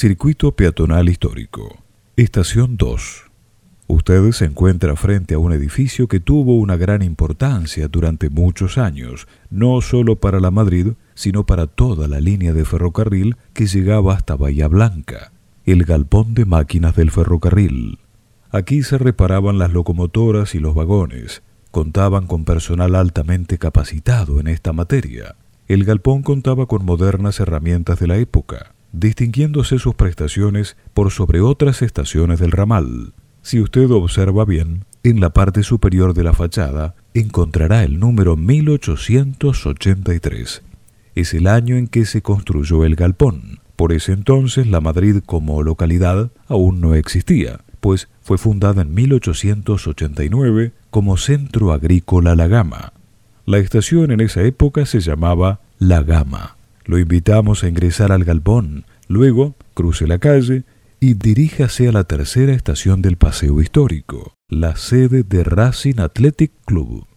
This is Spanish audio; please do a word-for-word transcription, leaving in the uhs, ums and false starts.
Circuito peatonal histórico. Estación dos. Usted se encuentra frente a un edificio que tuvo una gran importancia durante muchos años, no solo para la Madrid, sino para toda la línea de ferrocarril que llegaba hasta Bahía Blanca, el galpón de máquinas del ferrocarril. Aquí se reparaban las locomotoras y los vagones. Contaban con personal altamente capacitado en esta materia. El galpón contaba con modernas herramientas de la época, distinguiéndose sus prestaciones por sobre otras estaciones del ramal. Si usted observa bien, en la parte superior de la fachada encontrará el número mil ochocientos ochenta y tres. Es el año en que se construyó el galpón. Por ese entonces la Madrid como localidad aún no existía, pues fue fundada en mil ochocientos ochenta y nueve como Centro Agrícola La Gama. La estación en esa época se llamaba La Gama. Lo invitamos a ingresar al galpón, luego cruce la calle y diríjase a la tercera estación del paseo histórico, la sede de Racing Athletic Club.